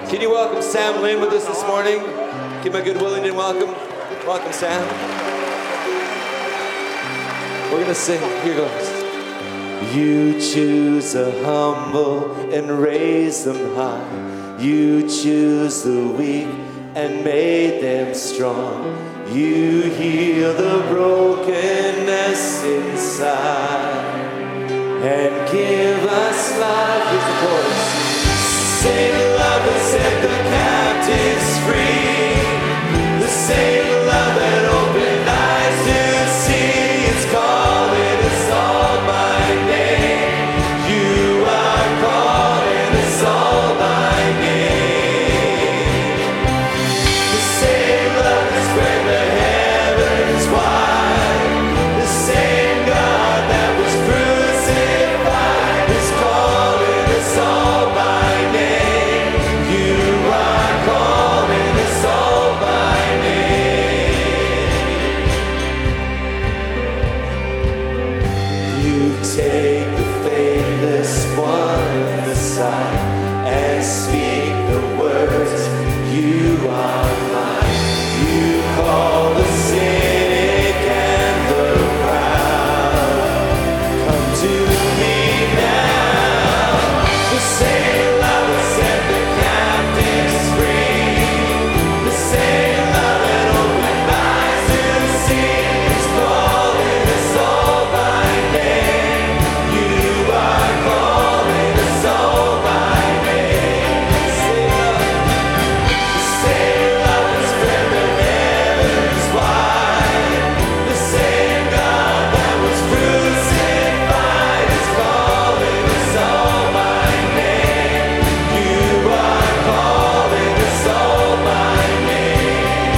Can you welcome Sam Lynn with us this morning? Give him a good Willingdon welcome. Welcome, Sam. We're gonna sing. Here goes. You choose the humble and raise them high. You choose the weak and made them strong. You heal the brokenness inside and give us life. Here's the chorus. Save love that set the captives free. The same love that opened eyes to see is calling us all by name. You are calling us all by name. The same love that spread the heavens wide. The same God that was crucified is calling us all by name. You are calling us all by name. You take the faithless one aside and speak the words, you are mine. You call the cynic and the proud. Come to me now. The same love that set the captives free. The same love that opened eyes to see is calling us all by name. You are calling us all by name. The same love that spread the heavens wide. The same God that was crucified is calling us all by name. You are calling us all by name.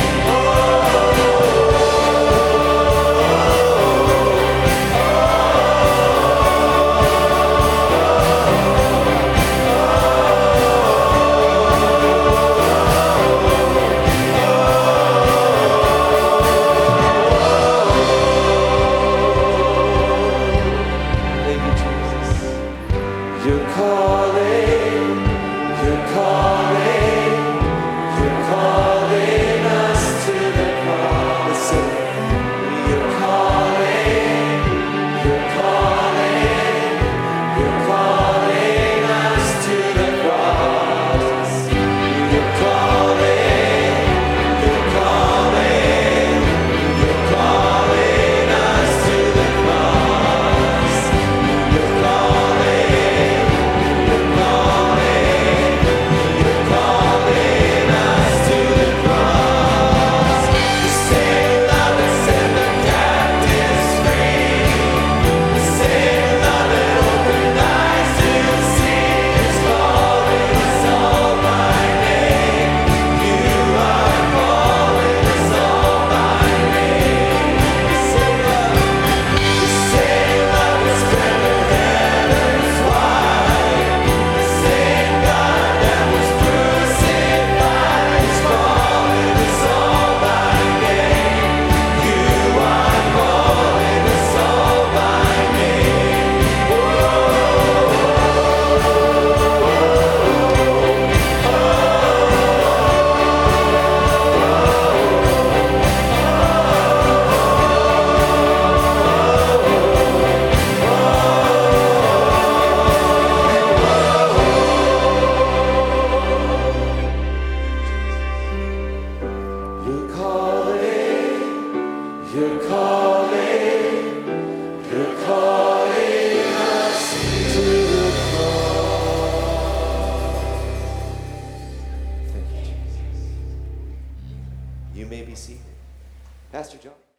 Thank you, Jesus. You're calling, you're calling, you're calling us to the cross. Listen, you're calling, you're calling, you're calling us to the cross. You're calling, you're calling, you're calling us to the cross. You're calling, you're calling, you're calling us to the cross. The same love that set the captives free. The same love that opened eyes to see is calling us all by name. You are calling us all by name. The same love that spread the heavens wide. The same God that was crucified is calling us all by name. You are calling us all by name. You're calling, you're calling, you're calling us to the cross. Thank you, Jesus. You may be seated. Pastor John.